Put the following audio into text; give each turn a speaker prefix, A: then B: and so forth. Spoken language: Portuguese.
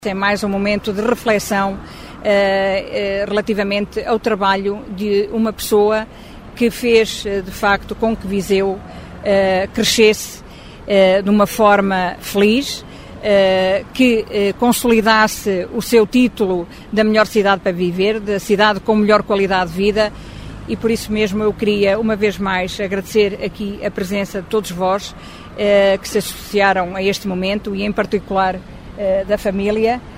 A: É mais um momento de reflexão relativamente ao trabalho de uma pessoa que fez, de facto, com que Viseu crescesse de uma forma feliz, que consolidasse o seu título da melhor cidade para viver, da cidade com melhor qualidade de vida, e por isso mesmo eu queria, uma vez mais, agradecer aqui a presença de todos vós que se associaram a este momento e, em particular, da família.